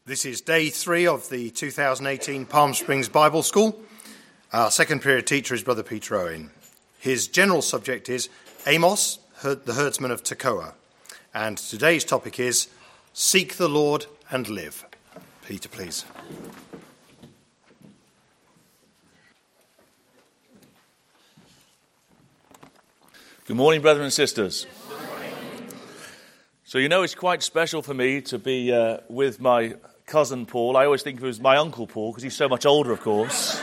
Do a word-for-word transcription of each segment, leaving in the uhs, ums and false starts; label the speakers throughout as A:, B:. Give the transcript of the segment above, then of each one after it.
A: This is day three of the two thousand eighteen Palm Springs Bible School. Our second period teacher is Brother Peter Owen. His general subject is Amos, the herdsman of Tekoa. And today's topic is Seek the Lord and Live. Peter, please.
B: Good morning, brothers and sisters. So you know it's quite special for me to be uh, with my cousin Paul. I always think of him as my Uncle Paul because he's so much older, of course.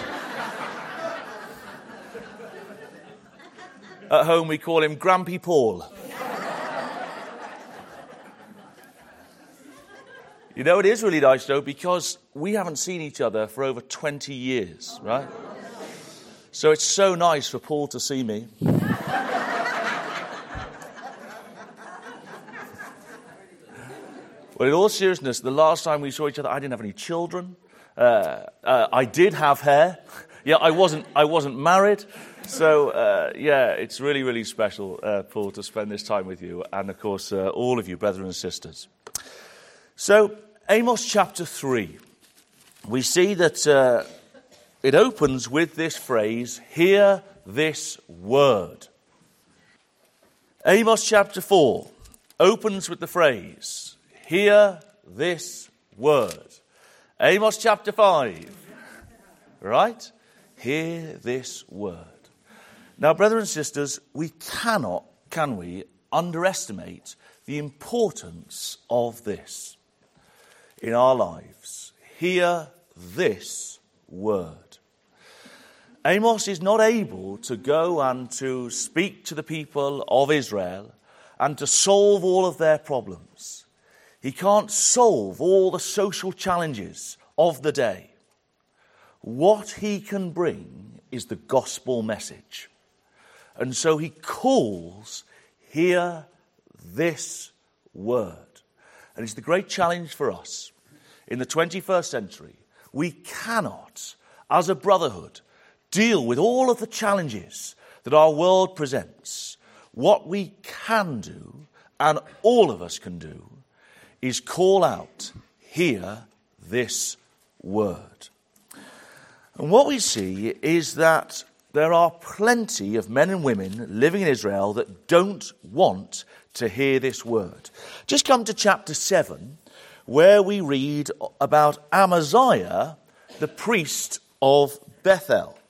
B: At home we call him Grampy Paul. You know, it is really nice though because we haven't seen each other for over twenty years, right? So it's so nice for Paul to see me. Well, in all seriousness, the last time we saw each other, I didn't have any children. Uh, uh, I did have hair. Yeah, I wasn't. I wasn't married. So uh, yeah, it's really, really special, uh, Paul, to spend this time with you, and of course, uh, all of you, brothers and sisters. So, Amos chapter three, we see that uh, it opens with this phrase: "Hear this word." Amos chapter four opens with the phrase, "Hear this word." Amos chapter five, right? Hear this word. Now, brothers and sisters, we cannot, can we, underestimate the importance of this in our lives. Hear this word. Amos is not able to go and to speak to the people of Israel and to solve all of their problems. He can't solve all the social challenges of the day. What he can bring is the gospel message. And so he calls, hear this word. And it's the great challenge for us in the twenty-first century. We cannot, as a brotherhood, deal with all of the challenges that our world presents. What we can do, and all of us can do, is call out, hear this word. And what we see is that there are plenty of men and women living in Israel that don't want to hear this word. Just come to chapter seven, where we read about Amaziah, the priest of Bethel.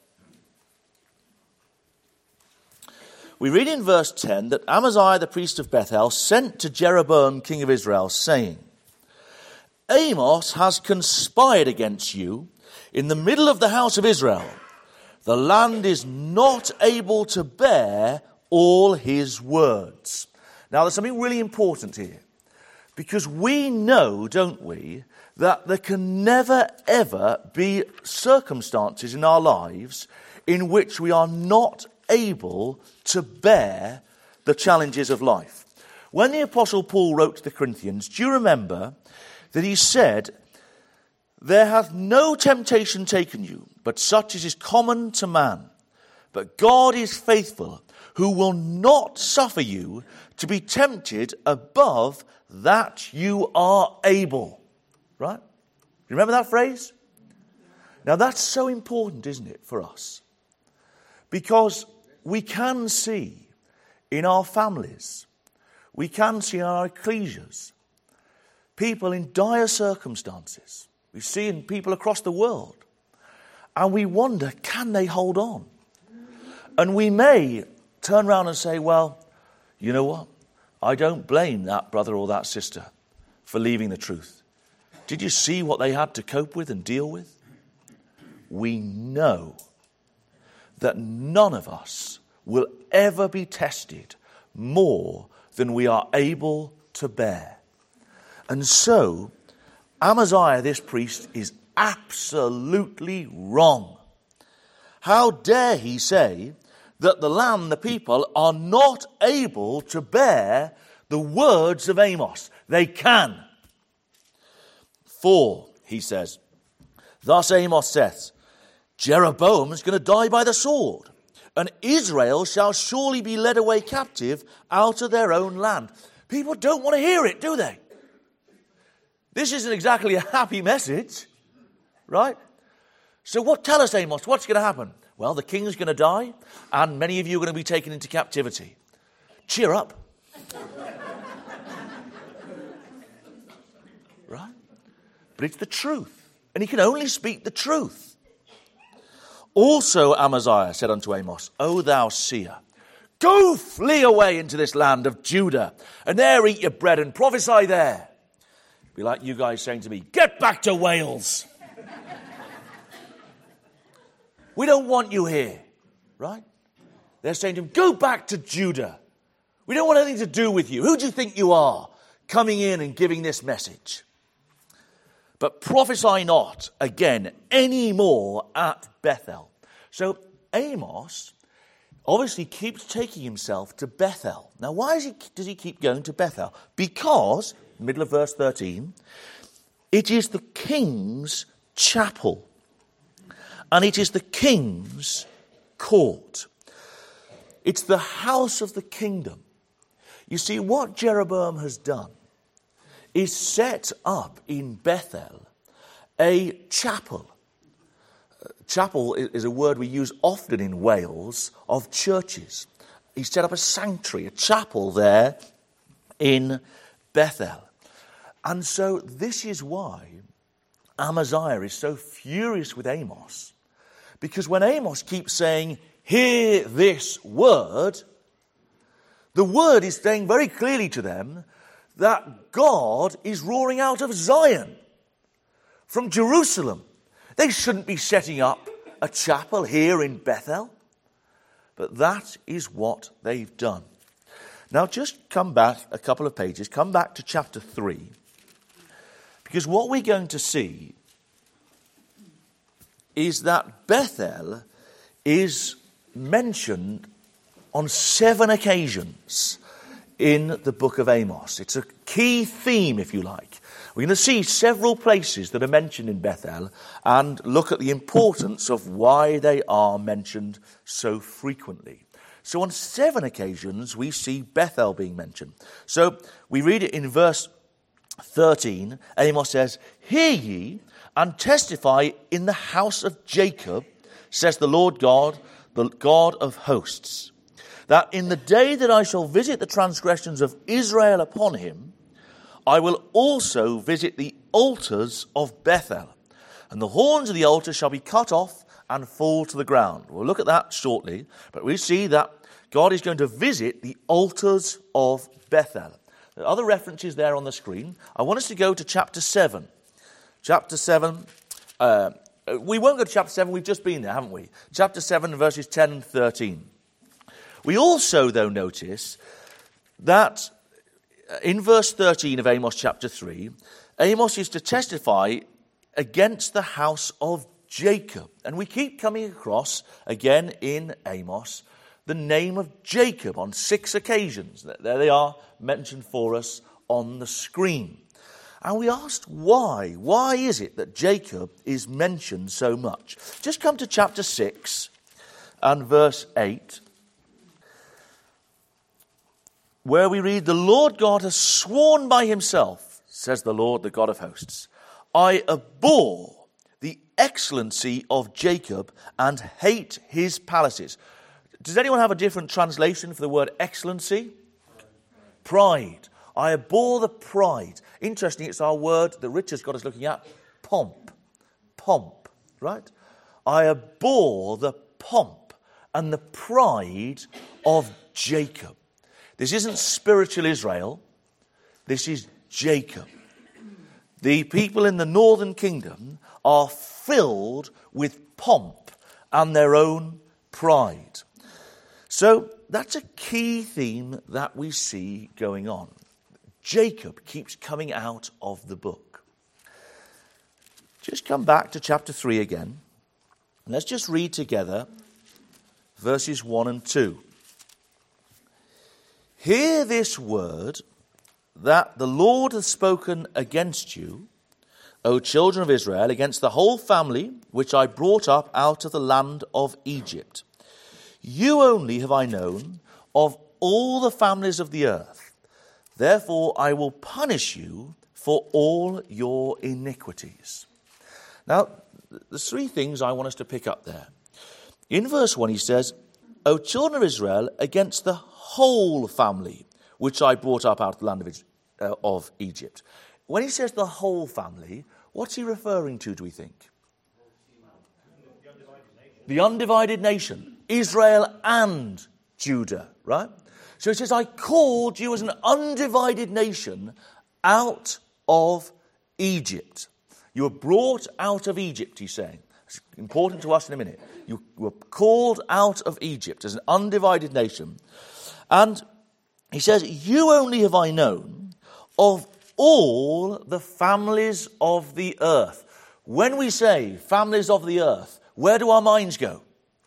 B: We read in verse ten that Amaziah, the priest of Bethel, sent to Jeroboam, king of Israel, saying, Amos has conspired against you in the middle of the house of Israel. The land is not able to bear all his words. Now, there's something really important here. Because we know, don't we, that there can never, ever be circumstances in our lives in which we are not able to bear the challenges of life. When the Apostle Paul wrote to the Corinthians, do you remember that he said, There hath no temptation taken you, but such as is common to man. But God is faithful, who will not suffer you to be tempted above that you are able. Right? You remember that phrase? Now that's so important, isn't it, for us? Because we can see in our families, we can see in our ecclesias, people in dire circumstances. We see in people across the world. And we wonder, can they hold on? And we may turn around and say, well, you know what? I don't blame that brother or that sister for leaving the truth. Did you see what they had to cope with and deal with? We know that none of us will ever be tested more than we are able to bear. And so, Amaziah, this priest, is absolutely wrong. How dare he say that the land, the people, are not able to bear the words of Amos? They can. For, he says, thus Amos saith, Jeroboam is going to die by the sword, and Israel shall surely be led away captive out of their own land. People don't want to hear it, do they? This isn't exactly a happy message, right? So what? Tell us, Amos, what's going to happen? Well, the king's going to die, and many of you are going to be taken into captivity. Cheer up. Right? But it's the truth, and he can only speak the truth. Also Amaziah said unto Amos, O thou seer, go flee away into this land of Judah, and there eat your bread and prophesy there. It'd be like you guys saying to me, get back to Wales. We don't want you here, right? They're saying to him, go back to Judah. We don't want anything to do with you. Who do you think you are, coming in and giving this message? But prophesy not again any more at Bethel. So Amos obviously keeps taking himself to Bethel. Now, why is he, does he keep going to Bethel? Because, middle of verse thirteen, it is the king's chapel. And it is the king's court. It's the house of the kingdom. You see, what Jeroboam has done is set up in Bethel a chapel. Chapel is a word we use often in Wales of churches. He set up a sanctuary, a chapel there in Bethel. And so this is why Amaziah is so furious with Amos. Because when Amos keeps saying, hear this word, the word is saying very clearly to them that God is roaring out of Zion, from Jerusalem. They shouldn't be setting up a chapel here in Bethel. But that is what they've done. Now just come back a couple of pages, come back to chapter three. Because what we're going to see is that Bethel is mentioned on seven occasions in the book of Amos. It's a key theme, if you like. We're going to see several places that are mentioned in Bethel and look at the importance of why they are mentioned so frequently. So on seven occasions, we see Bethel being mentioned. So we read it in verse thirteen. Amos says, hear ye, and testify in the house of Jacob, says the Lord God, the God of hosts, that in the day that I shall visit the transgressions of Israel upon him, I will also visit the altars of Bethel, and the horns of the altar shall be cut off and fall to the ground. We'll look at that shortly, but we see that God is going to visit the altars of Bethel. There are other references there on the screen. I want us to go to chapter seven. Chapter seven, uh, we won't go to chapter seven, we've just been there, haven't we? Chapter seven, verses ten and thirteen. We also, though, notice that in verse thirteen of Amos chapter three, Amos is to testify against the house of Jacob. And we keep coming across, again in Amos, the name of Jacob on six occasions. There they are, mentioned for us on the screen. And we asked why. Why is it that Jacob is mentioned so much? Just come to chapter six and verse eight, where we read, the Lord God has sworn by himself, says the Lord, the God of hosts, I abhor the excellency of Jacob and hate his palaces. Does anyone have a different translation for the word excellency? Pride. I abhor the pride. Interesting, it's our word that Richard's got us looking at, pomp. Pomp, right? I abhor the pomp and the pride of Jacob. This isn't spiritual Israel. This is Jacob. The people in the northern kingdom are filled with pomp and their own pride. So that's a key theme that we see going on. Jacob keeps coming out of the book. Just come back to chapter three again. And let's just read together verses one and two. Hear this word that the Lord hath spoken against you, O children of Israel, against the whole family which I brought up out of the land of Egypt. You only have I known of all the families of the earth. Therefore I will punish you for all your iniquities. Now, there's three things I want us to pick up there. In verse one, he says, O children of Israel, against the whole family, which I brought up out of the land of, uh, of Egypt. When he says the whole family, what's he referring to, do we think? The undivided nation, Israel and Judah, right? So he says, I called you as an undivided nation out of Egypt. You were brought out of Egypt, he's saying. It's important to us in a minute. You were called out of Egypt as an undivided nation. And he says, you only have I known of all the families of the earth. When we say families of the earth, where do our minds go?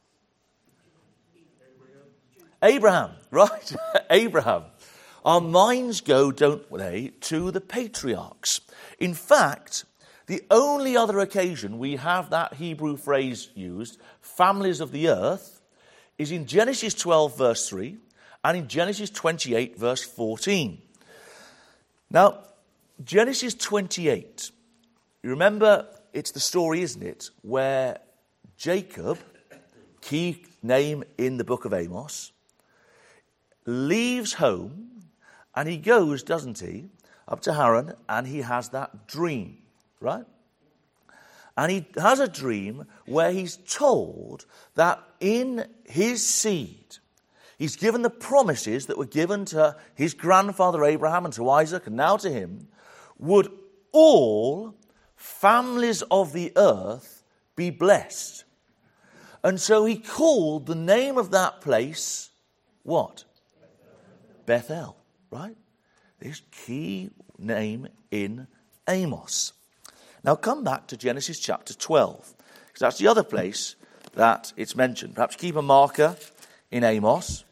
B: Abraham, right? Abraham. Our minds go, don't they, to the patriarchs. In fact, the only other occasion we have that Hebrew phrase used, families of the earth, is in Genesis twelve, verse three, and in Genesis twenty-eight, verse fourteen. Now, Genesis twenty-eight, you remember, it's the story, isn't it, where Jacob, key name in the book of Amos, leaves home, and he goes, doesn't he, up to Haran, and he has that dream, right? And he has a dream where he's told that in his seed, he's given the promises that were given to his grandfather Abraham and to Isaac and now to him, would all families of the earth be blessed. And so he called the name of that place, what? Bethel, right? This key name in Amos. Now come back to Genesis chapter twelve, because that's the other place that it's mentioned. Perhaps keep a marker in Amos.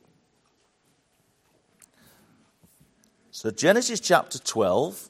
B: So Genesis chapter twelve.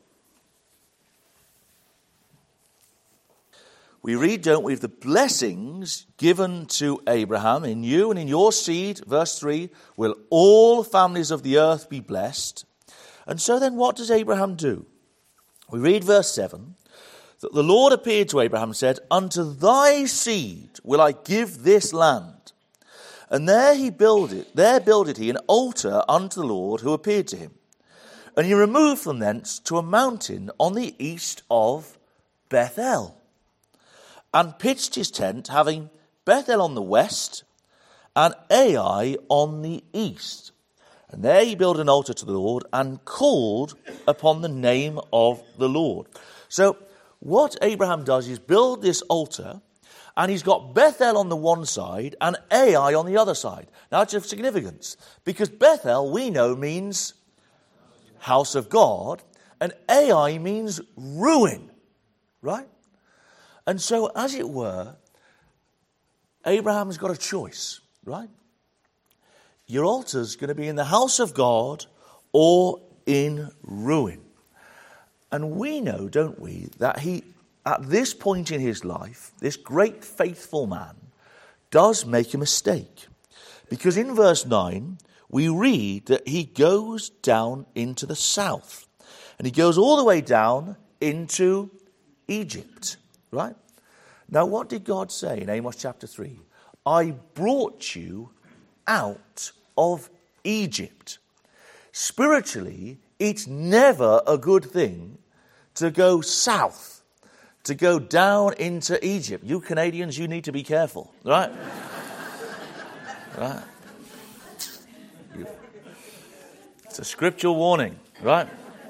B: We read, don't we, the blessings given to Abraham, in you and in your seed, verse three, will all families of the earth be blessed. And so then what does Abraham do? We read verse seven, that the Lord appeared to Abraham and said, unto thy seed will I give this land. And there he builded, there builded he an altar unto the Lord who appeared to him. And he removed from thence to a mountain on the east of Bethel, and pitched his tent, having Bethel on the west and Ai on the east. And there he built an altar to the Lord and called upon the name of the Lord. So what Abraham does is build this altar, and he's got Bethel on the one side and Ai on the other side. Now it's of significance, because Bethel, we know, means house of God, and Ai means ruin, right? And so, as it were, Abraham's got a choice, right? Your altar's going to be in the house of God or in ruin. And we know, don't we, that he, at this point in his life, this great faithful man, does make a mistake. Because in verse nine, we read that he goes down into the south. And he goes all the way down into Egypt. Right? Now, what did God say in Amos chapter three? I brought you out of Egypt. Spiritually, it's never a good thing to go south, to go down into Egypt. You Canadians, you need to be careful, right? Right? You, it's a scriptural warning, right?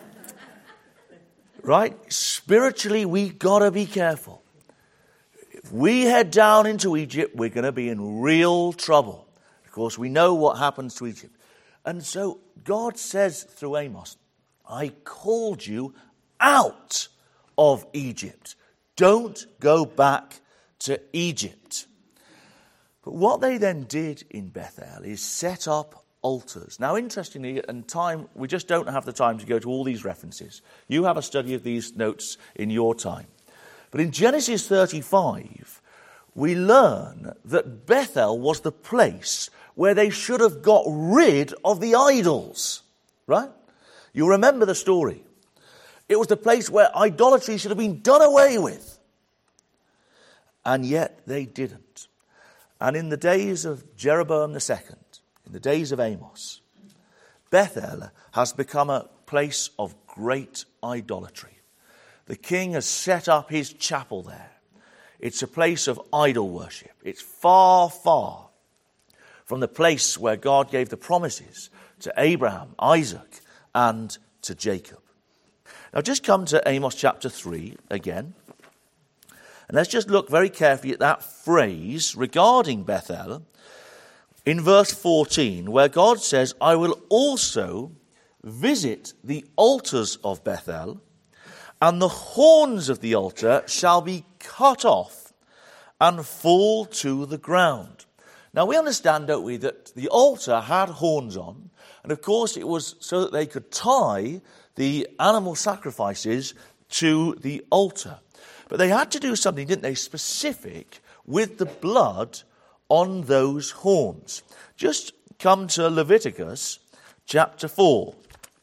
B: Right? Spiritually, we got to be careful. If we head down into Egypt, we're going to be in real trouble. Of course, we know what happens to Egypt. And so God says through Amos, I called you out of Egypt. Don't go back to Egypt. But what they then did in Bethel is set up altars. Now, interestingly, and time, we just don't have the time to go to all these references. You have a study of these notes in your time. But in Genesis thirty-five, we learn that Bethel was the place where they should have got rid of the idols. Right? You remember the story. It was the place where idolatry should have been done away with. And yet they didn't. And in the days of Jeroboam the second, in the days of Amos, Bethel has become a place of great idolatry. The king has set up his chapel there. It's a place of idol worship. It's far, far from the place where God gave the promises to Abraham, Isaac, and to Jacob. Now just come to Amos chapter three again. And let's just look very carefully at that phrase regarding Bethel in verse fourteen, where God says, I will also visit the altars of Bethel, and the horns of the altar shall be cut off and fall to the ground. Now we understand, don't we, that the altar had horns on, and of course it was so that they could tie the animal sacrifices to the altar. But they had to do something, didn't they, specific with the blood on those horns. Just come to Leviticus chapter four.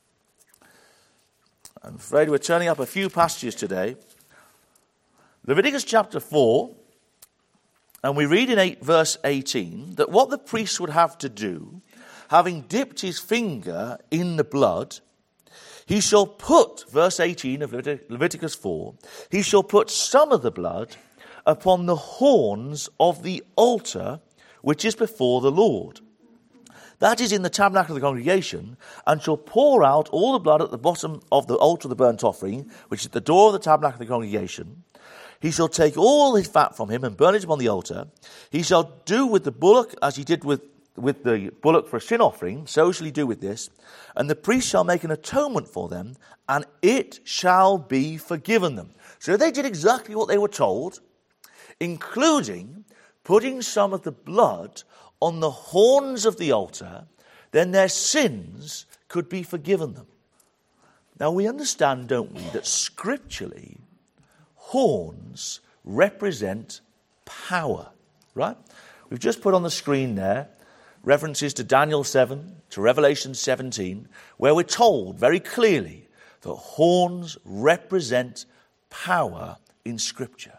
B: I'm afraid we're turning up a few passages today. Leviticus chapter four, and we read in eight, verse eighteen, that what the priest would have to do, having dipped his finger in the blood, he shall put, verse eighteen of Leviticus four, he shall put some of the blood upon the horns of the altar which is before the Lord. That is in the tabernacle of the congregation, and shall pour out all the blood at the bottom of the altar of the burnt offering, which is at the door of the tabernacle of the congregation. He shall take all his fat from him and burn it upon the altar. He shall do with the bullock as he did with, with the bullock for a sin offering, so shall he do with this. And the priest shall make an atonement for them, and it shall be forgiven them. So they did exactly what they were told, including putting some of the blood on the horns of the altar, then their sins could be forgiven them. Now we understand, don't we, that scripturally, horns represent power, right? We've just put on the screen there references to Daniel seven, to Revelation seventeen, where we're told very clearly that horns represent power in Scripture.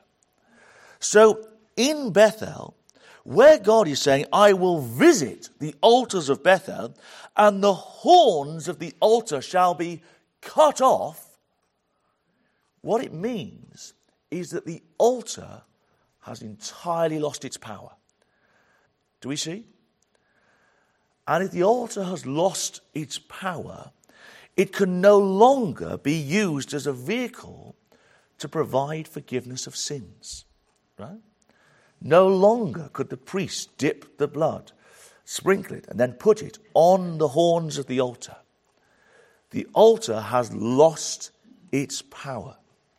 B: So in Bethel, where God is saying, I will visit the altars of Bethel, and the horns of the altar shall be cut off, what it means is that the altar has entirely lost its power. Do we see? And if the altar has lost its power, it can no longer be used as a vehicle to provide forgiveness of sins. Right? No longer could the priest dip the blood, sprinkle it, and then put it on the horns of the altar. The altar has lost its power.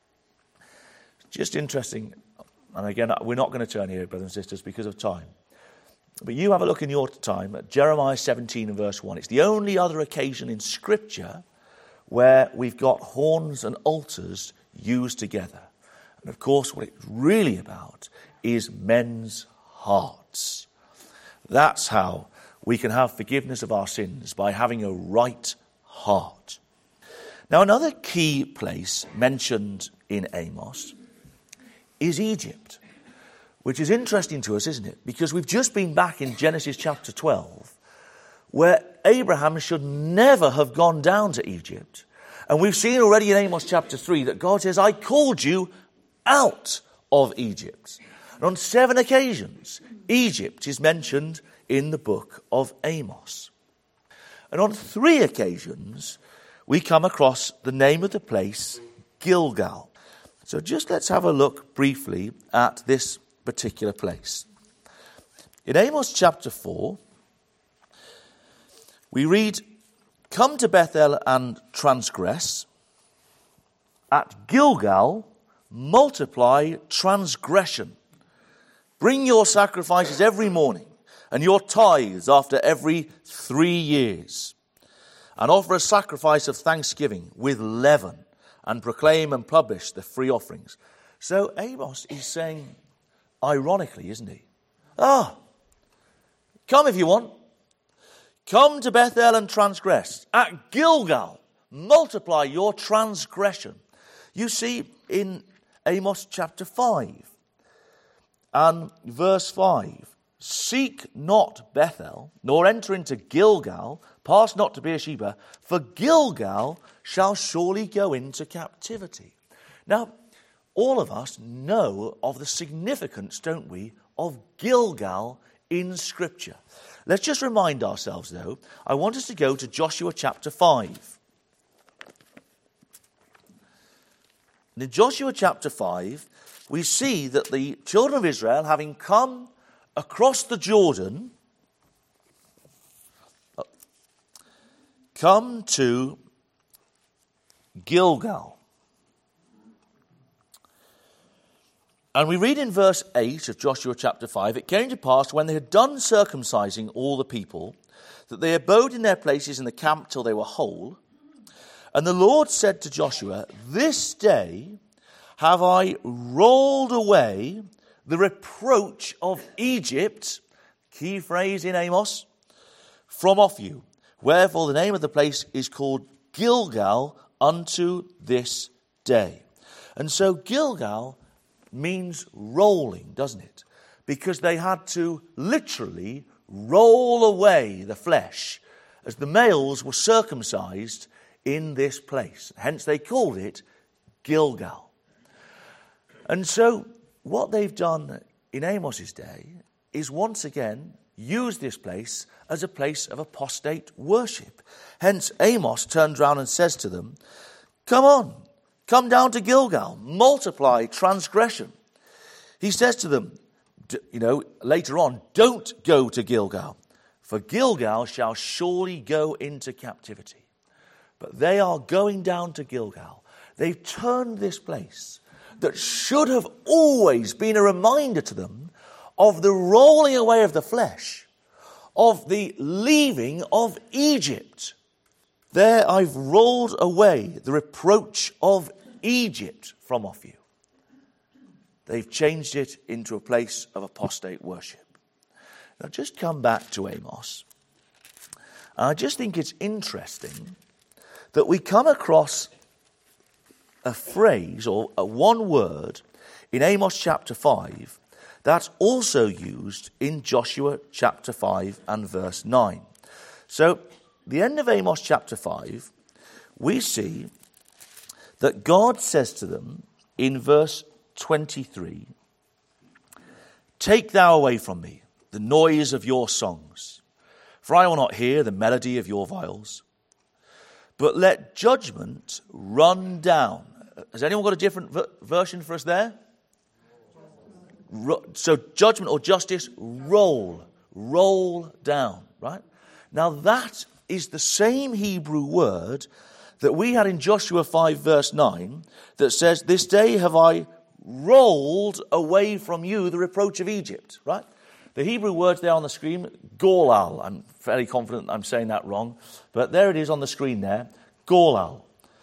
B: Just interesting, and again, we're not going to turn here, brothers and sisters, because of time. But you have a look in your time at Jeremiah seventeen and verse one. It's the only other occasion in Scripture where we've got horns and altars used together. And of course, what it's really about is men's hearts. That's how we can have forgiveness of our sins, by having a right heart. Now, another key place mentioned in Amos is Egypt, which is interesting to us, isn't it? Because we've just been back in Genesis chapter twelve, where Abraham should never have gone down to Egypt. And we've seen already in Amos chapter three that God says, I called you out of Egypt. And on seven occasions, Egypt is mentioned in the book of Amos. And on three occasions, we come across the name of the place, Gilgal. So just let's have a look briefly at this particular place. In Amos chapter four, we read, come to Bethel and transgress. At Gilgal, multiply transgression. Bring your sacrifices every morning, and your tithes after every three years. And offer a sacrifice of thanksgiving with leaven, and proclaim and publish the free offerings. So Amos is saying, ironically, isn't he? Ah, come if you want. Come to Bethel and transgress. At Gilgal, multiply your transgression. You see in Amos chapter five and verse five, seek not Bethel, nor enter into Gilgal, pass not to Beersheba, for Gilgal shall surely go into captivity. Now, all of us know of the significance, don't we, of Gilgal in Scripture. Let's just remind ourselves, though. I want us to go to Joshua chapter five. In Joshua chapter five, we see that the children of Israel, having come across the Jordan, come to Gilgal. And we read in verse eight of Joshua chapter five, it came to pass when they had done circumcising all the people, that they abode in their places in the camp till they were whole. And the Lord said to Joshua, this day have I rolled away the reproach of Egypt, key phrase in Amos, from off you. Wherefore the name of the place is called Gilgal unto this day. And so Gilgal means rolling, doesn't it? Because they had to literally roll away the flesh as the males were circumcised in this place. Hence they called it Gilgal. And so what they've done in Amos's day is once again use this place as a place of apostate worship. Hence Amos turns around and says to them, come on, come down to Gilgal, multiply transgression. He says to them, you know, later on, don't go to Gilgal, for Gilgal shall surely go into captivity. But they are going down to Gilgal. They've turned this place that should have always been a reminder to them of the rolling away of the flesh, of the leaving of Egypt. There I've rolled away the reproach of Egypt from off you. They've changed it into a place of apostate worship. Now just come back to Amos. And I just think it's interesting that we come across a phrase or a one word in Amos chapter five that's also used in Joshua chapter five and verse nine. So, the end of Amos chapter five, we see that God says to them in verse twenty-three, take thou away from me the noise of your songs, for I will not hear the melody of your viols, but let judgment run down. Has anyone got a different ver- version for us there? Ro- so judgment or justice, roll, roll down, right? Now that is the same Hebrew word that we had in Joshua five verse nine that says, this day have I rolled away from you the reproach of Egypt, right? The Hebrew words there on the screen, golal. I'm fairly confident I'm saying that wrong, but there it is on the screen there, golal.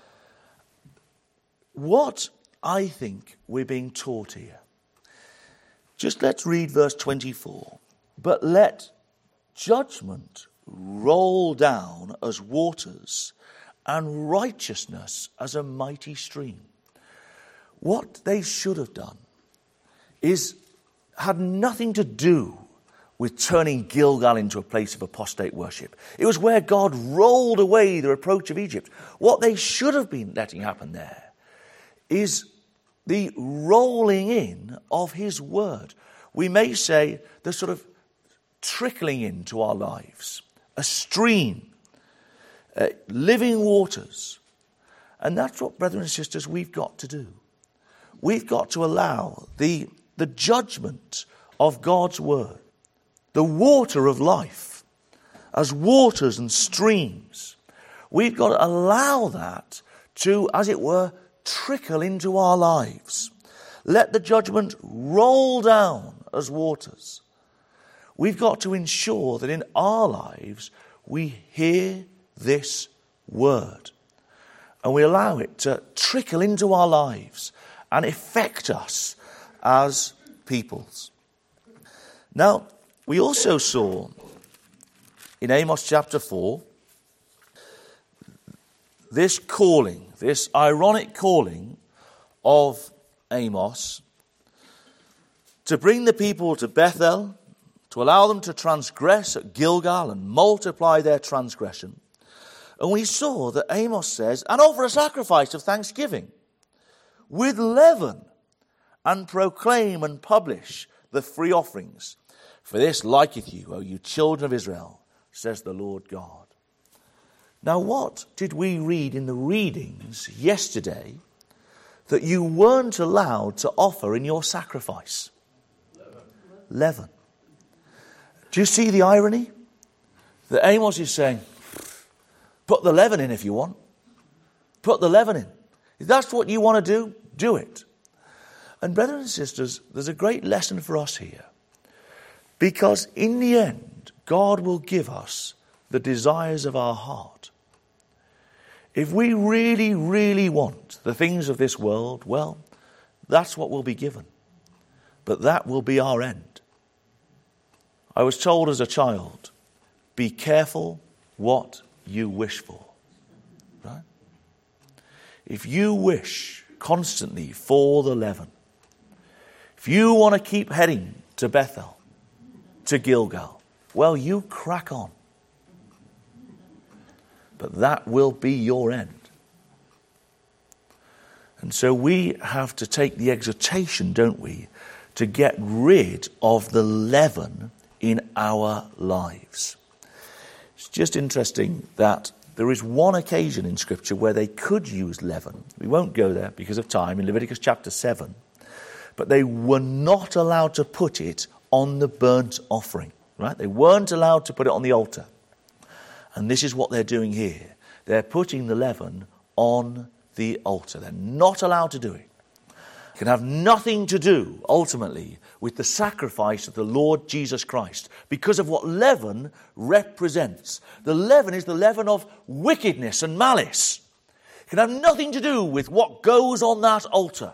B: What I think we're being taught here, just let's read verse twenty-four. But let judgment roll down as waters and righteousness as a mighty stream. What they should have done is had nothing to do with turning Gilgal into a place of apostate worship. It was where God rolled away the reproach of Egypt. What they should have been letting happen there is the rolling in of his word. We may say the sort of trickling into our lives, a stream, uh, living waters. And that's what, brothers and sisters, we've got to do. We've got to allow the, the judgment of God's word, the water of life, as waters and streams. We've got to allow that to, as it were, trickle into our lives. Let the judgment roll down as waters. We've got to ensure that in our lives we hear this word and we allow it to trickle into our lives and affect us as peoples. Now, we also saw in Amos chapter four this calling, this ironic calling of Amos to bring the people to Bethel, to allow them to transgress at Gilgal and multiply their transgression. And we saw that Amos says, and offer a sacrifice of thanksgiving with leaven, and proclaim and publish the free offerings. For this liketh you, O you children of Israel, says the Lord God. Now what did we read in the readings yesterday that you weren't allowed to offer in your sacrifice? Leaven. Leaven. Do you see the irony? That Amos is saying, put the leaven in if you want. Put the leaven in. If that's what you want to do, do it. And brothers and sisters, there's a great lesson for us here. Because in the end, God will give us the desires of our heart. If we really, really want the things of this world, well, that's what will be given. But that will be our end. I was told as a child, be careful what you wish for. Right? If you wish constantly for the leaven, if you want to keep heading to Bethel, to Gilgal, well, you crack on. But that will be your end. And so we have to take the exhortation, don't we, to get rid of the leaven in our lives. It's just interesting that there is one occasion in Scripture where they could use leaven. We won't go there because of time, in Leviticus chapter seven. But they were not allowed to put it on the burnt offering. Right? They weren't allowed to put it on the altar. And this is what they're doing here. They're putting the leaven on the altar. They're not allowed to do it. It can have nothing to do, ultimately, with the sacrifice of the Lord Jesus Christ because of what leaven represents. The leaven is the leaven of wickedness and malice. It can have nothing to do with what goes on that altar.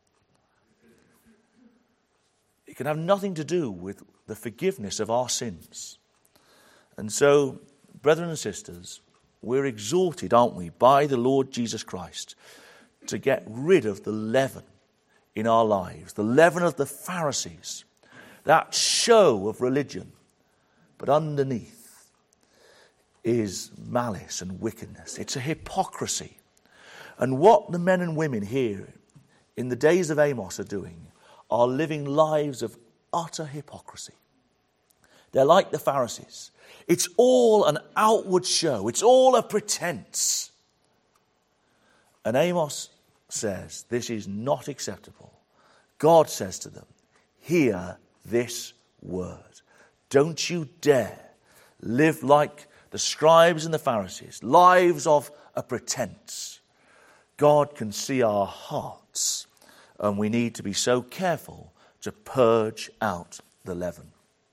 B: It can have nothing to do with the forgiveness of our sins. And so, brethren and sisters, we're exhorted, aren't we, by the Lord Jesus Christ to get rid of the leaven in our lives, the leaven of the Pharisees, that show of religion, but underneath is malice and wickedness. It's a hypocrisy. And what the men and women here in the days of Amos are doing are living lives of utter hypocrisy. They're like the Pharisees. It's all an outward show. It's all a pretense. And Amos says, this is not acceptable. God says to them, hear this word. Don't you dare live like the scribes and the Pharisees, lives of a pretense. God can see our hearts, and we need to be so careful to purge out the leaven.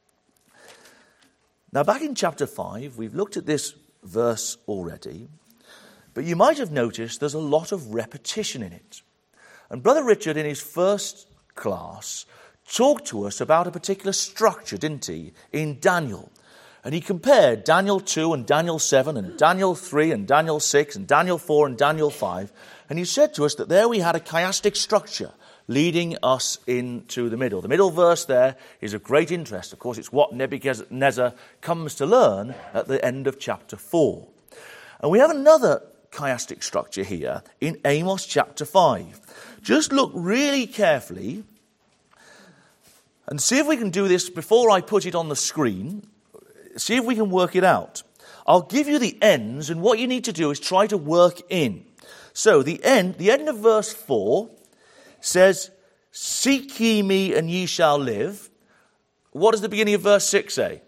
B: Now, back in chapter five, we've looked at this verse already, but you might have noticed there's a lot of repetition in it. And Brother Richard, in his first class, talked to us about a particular structure, didn't he, in Daniel. And he compared Daniel two and Daniel seven and Daniel three and Daniel six and Daniel four and Daniel five. And he said to us that there we had a chiastic structure leading us into the middle. The middle verse there is of great interest. Of course, it's what Nebuchadnezzar comes to learn at the end of chapter four. And we have another chiastic structure here in Amos chapter five. Just look really carefully and see if we can do this before I put it on the screen. See if we can work it out. I'll give you the ends, and what you need to do is try to work in. So the end, the end of verse four says, seek ye me and ye shall live. What does the beginning of verse six say?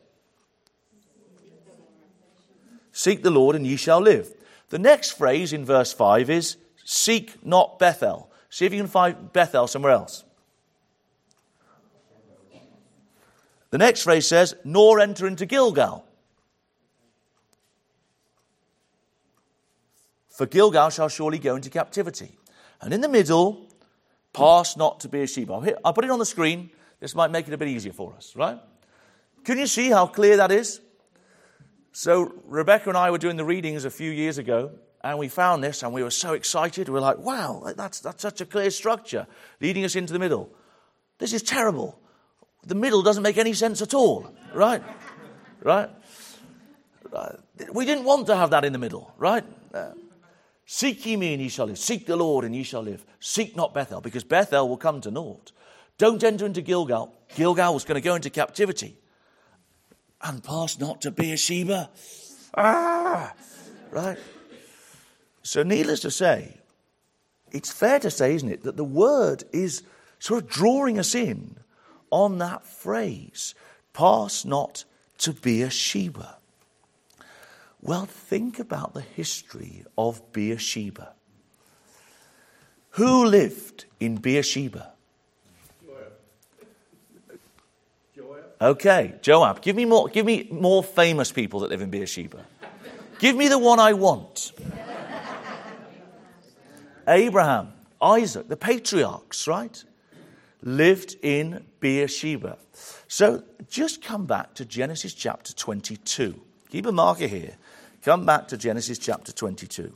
B: Seek the Lord and ye shall live. The next phrase in verse five is, seek not Bethel. See if you can find Bethel somewhere else. The next phrase says, nor enter into Gilgal. For Gilgal shall surely go into captivity. And in the middle, pass not to Beersheba. I'll, I'll put it on the screen. This might make it a bit easier for us, right? Can you see how clear that is? So Rebecca and I were doing the readings a few years ago, and we found this, and we were so excited. We were like, wow, that's, that's such a clear structure leading us into the middle. This is terrible. The middle doesn't make any sense at all, right? Right? Uh, we didn't want to have that in the middle, right? Uh, Seek ye me and ye shall live. Seek the Lord and ye shall live. Seek not Bethel, because Bethel will come to naught. Don't enter into Gilgal. Gilgal was going to go into captivity. And pass not to Beersheba. Ah! Right? So needless to say, it's fair to say, isn't it, that the word is sort of drawing us in on that phrase, pass not to Beersheba. Well, think about the history of Beersheba. Who lived in Beersheba? Joab. Okay, Joab. Give me more, give me more famous people that live in Beersheba. Give me the one I want. Abraham, Isaac, the patriarchs, right? Lived in Beersheba. So just come back to Genesis chapter twenty-two. Keep a marker here. Come back to Genesis chapter twenty-two.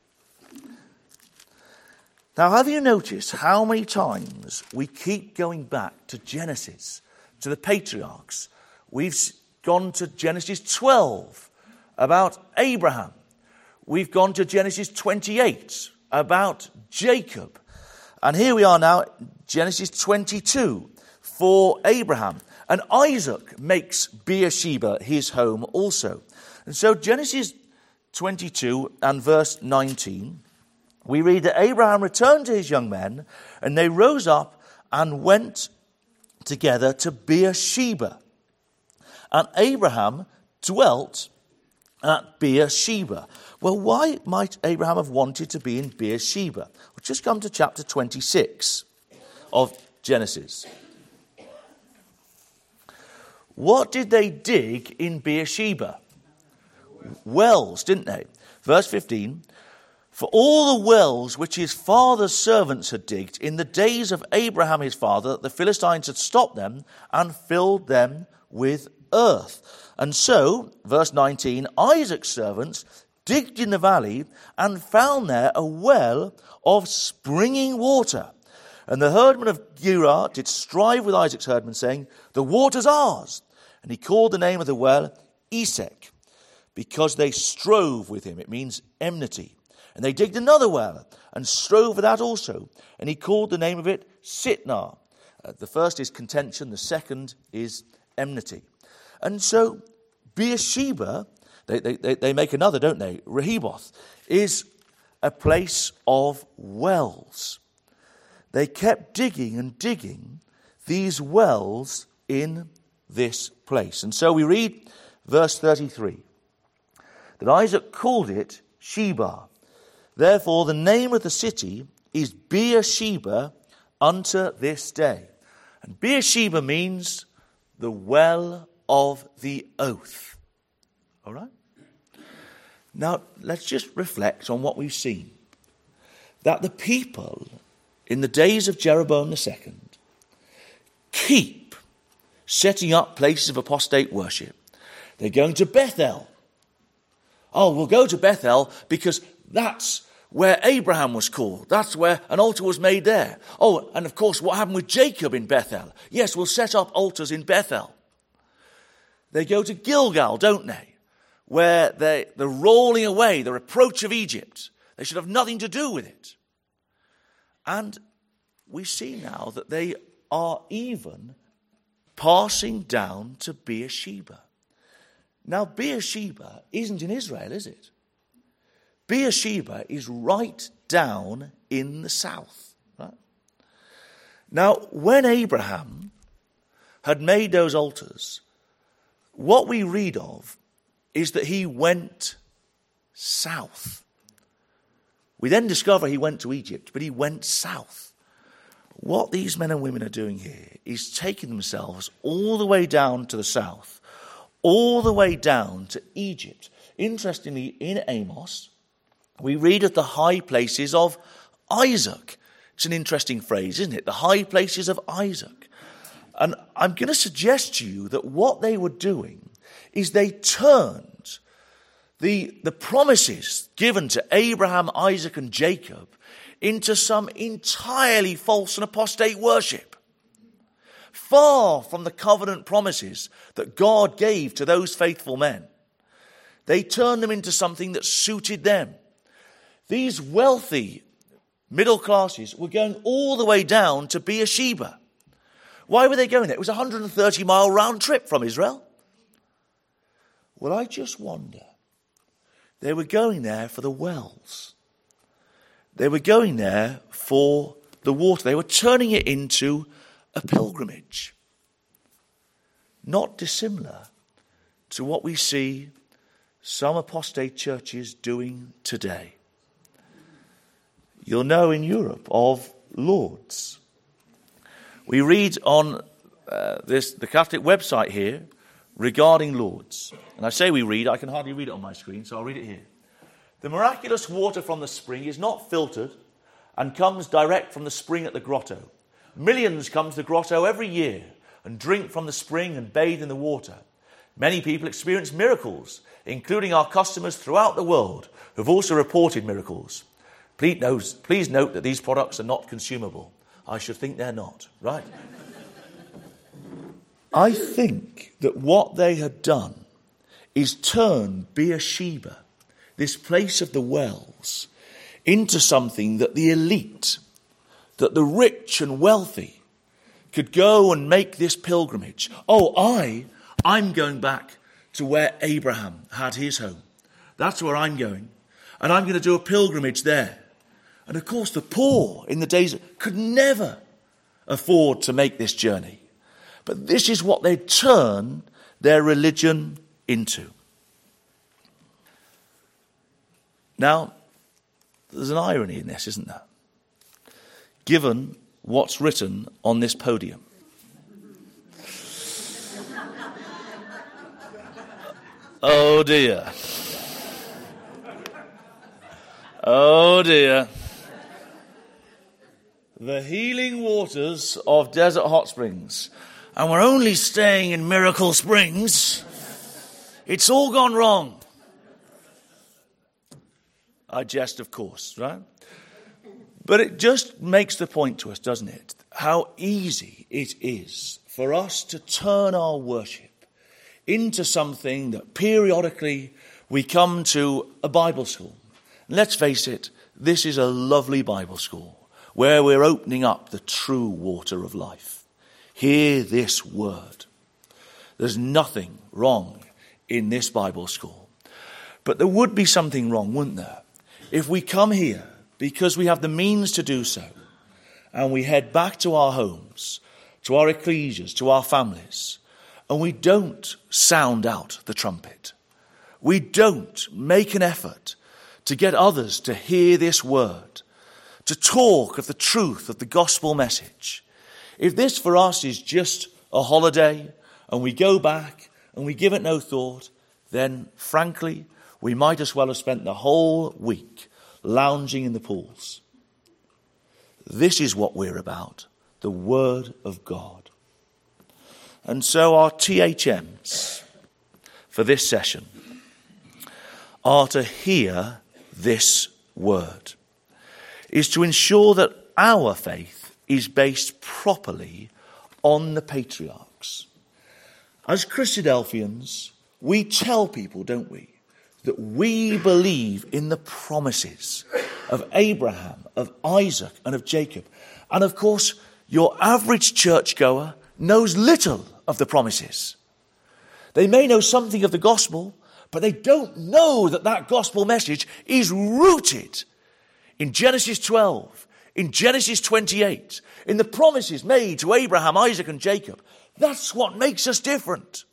B: Now, have you noticed how many times we keep going back to Genesis, to the patriarchs? We've gone to Genesis twelve about Abraham. We've gone to Genesis twenty-eight about Jacob. And here we are now, Genesis twenty-two for Abraham. And Isaac makes Beersheba his home also. And so Genesis twenty-two and verse nineteen, we read that Abraham returned to his young men, and they rose up and went together to Beersheba. And Abraham dwelt at Beersheba. Well, why might Abraham have wanted to be in Beersheba? We'll just come to chapter twenty-six of Genesis. What did they dig in Beersheba? Wells, didn't they? Verse fifteen, for all the wells which his father's servants had digged in the days of Abraham his father, the Philistines had stopped them and filled them with earth. And so, verse nineteen, Isaac's servants digged in the valley and found there a well of springing water. And the herdmen of Gerar did strive with Isaac's herdmen, saying, the water's ours. And he called the name of the well Esek, because they strove with him. It means enmity. And they digged another well and strove with that also. And he called the name of it Sitnah. Uh, the first is contention. The second is enmity. And so Beersheba, they, they, they make another, don't they? Rehoboth is a place of wells. They kept digging and digging these wells in this place. And so we read verse thirty-three. That Isaac called it Sheba. Therefore, the name of the city is Beersheba unto this day. And Beersheba means the well of the oath. All right? Now, let's just reflect on what we've seen. That the people in the days of Jeroboam the second keep setting up places of apostate worship. They're going to Bethel. Oh, we'll go to Bethel because that's where Abraham was called. That's where an altar was made there. Oh, and of course, what happened with Jacob in Bethel? Yes, we'll set up altars in Bethel. They go to Gilgal, don't they? Where they, they're rolling away the reproach of Egypt. They should have nothing to do with it. And we see now that they are even passing down to Beersheba. Now, Beersheba isn't in Israel, is it? Beersheba is right down in the south. Right? Now, when Abraham had made those altars, what we read of is that he went south. We then discover he went to Egypt, but he went south. What these men and women are doing here is taking themselves all the way down to the south, all the way down to Egypt. Interestingly, in Amos, we read of the high places of Isaac. It's an interesting phrase, isn't it? The high places of Isaac. And I'm going to suggest to you that what they were doing is they turned the, the promises given to Abraham, Isaac, and Jacob into some entirely false and apostate worship. Far from the covenant promises that God gave to those faithful men, they turned them into something that suited them. These wealthy middle classes were going all the way down to Beersheba. Why were they going there? It was a one hundred thirty mile round trip from Israel. Well, I just wonder. They were going there for the wells. They were going there for the water. They were turning it into a pilgrimage. Not dissimilar to what we see some apostate churches doing today. You'll know in Europe of Lourdes. We read on uh, this the Catholic website here regarding Lourdes. And I say we read, I can hardly read it on my screen, so I'll read it here. The miraculous water from the spring is not filtered and comes direct from the spring at the grotto. Millions come to the grotto every year and drink from the spring and bathe in the water. Many people experience miracles, including our customers throughout the world who have also reported miracles. Please note, please note that these products are not consumable. I should think they're not, right? I think that what they had done is turn Beersheba, this place of the wells, into something that the elite, that the rich and wealthy could go and make this pilgrimage. Oh, I, I'm going back to where Abraham had his home. That's where I'm going. And I'm going to do a pilgrimage there. And of course, the poor in the days could never afford to make this journey. But this is what they turn their religion into. Now, there's an irony in this, isn't there? Given what's written on this podium. Oh dear. Oh dear. The healing waters of Desert Hot Springs. And we're only staying in Miracle Springs. It's all gone wrong. I jest, of course, right? But it just makes the point to us, doesn't it? How easy it is for us to turn our worship into something that periodically we come to a Bible school. And let's face it, this is a lovely Bible school where we're opening up the true water of life. Hear this word. There's nothing wrong in this Bible school. But there would be something wrong, wouldn't there? If we come here because we have the means to do so, and we head back to our homes, to our ecclesias, to our families, and we don't sound out the trumpet. We don't make an effort to get others to hear this word, to talk of the truth of the gospel message. If this for us is just a holiday, and we go back and we give it no thought, then frankly, we might as well have spent the whole week lounging in the pools. This is what we're about, the Word of God. And so our T H Ms for this session are to hear this word, is to ensure that our faith is based properly on the patriarchs. As Christadelphians, we tell people, don't we, that we believe in the promises of Abraham, of Isaac, and of Jacob. And of course, your average churchgoer knows little of the promises. They may know something of the gospel, but they don't know that that gospel message is rooted in Genesis twelve, in Genesis twenty-eight, in the promises made to Abraham, Isaac, and Jacob. That's what makes us different.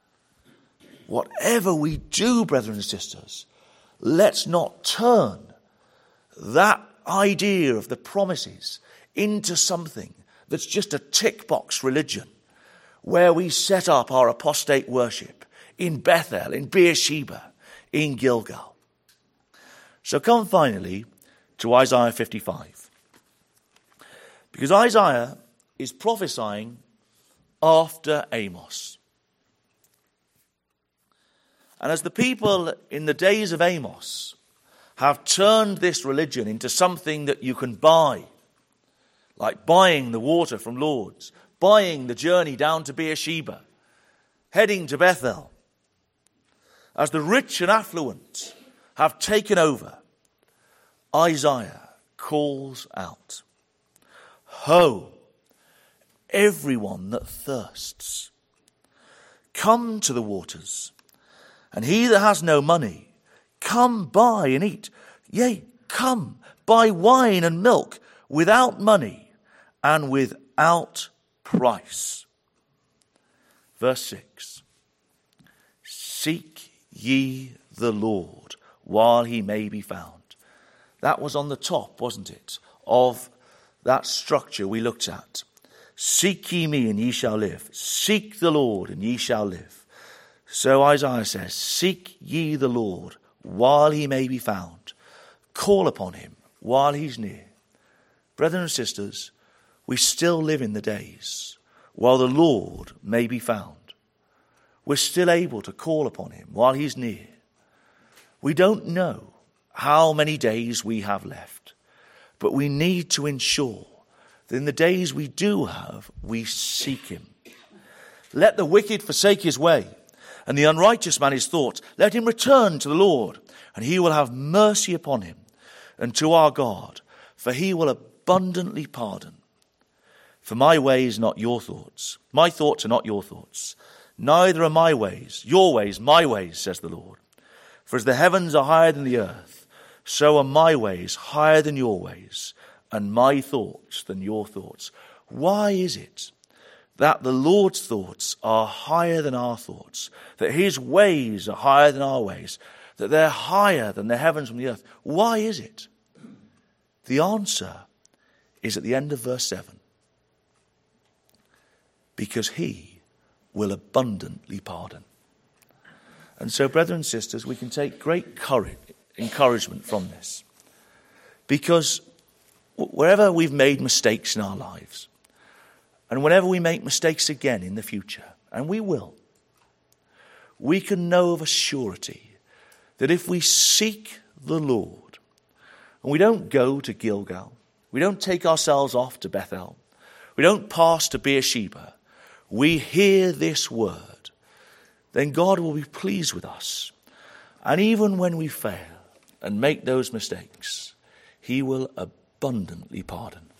B: Whatever we do, brethren and sisters, let's not turn that idea of the promises into something that's just a tick box religion, where we set up our apostate worship in Bethel, in Beersheba, in Gilgal. So come finally to Isaiah fifty-five. Because Isaiah is prophesying after Amos. And as the people in the days of Amos have turned this religion into something that you can buy, like buying the water from Lourdes, buying the journey down to Beersheba, heading to Bethel, as the rich and affluent have taken over, Isaiah calls out, "Ho, everyone that thirsts, come to the waters, and he that has no money, come buy and eat. Yea, come, buy wine and milk without money and without price." Verse six, "Seek ye the Lord while he may be found." That was on the top, wasn't it, of that structure we looked at. Seek ye me and ye shall live. Seek the Lord and ye shall live. So Isaiah says, seek ye the Lord while he may be found. Call upon him while he's near. Brethren and sisters, we still live in the days while the Lord may be found. We're still able to call upon him while he's near. We don't know how many days we have left, but we need to ensure that in the days we do have, we seek him. Let the wicked forsake his way, and the unrighteous man his thoughts. Let him return to the Lord, and he will have mercy upon him, and to our God, for he will abundantly pardon. For my ways, not your thoughts. My thoughts are not your thoughts. Neither are my ways, your ways, my ways, says the Lord. For as the heavens are higher than the earth, so are my ways higher than your ways, and my thoughts than your thoughts. Why is it that the Lord's thoughts are higher than our thoughts, that his ways are higher than our ways, that they're higher than the heavens from the earth? Why is it? The answer is at the end of verse seven. Because he will abundantly pardon. And so, brethren and sisters, we can take great courage, encouragement from this. Because wherever we've made mistakes in our lives, and whenever we make mistakes again in the future, and we will, we can know of a surety that if we seek the Lord, and we don't go to Gilgal, we don't take ourselves off to Bethel, we don't pass to Beersheba, we hear this word, then God will be pleased with us. And even when we fail and make those mistakes, he will abundantly pardon.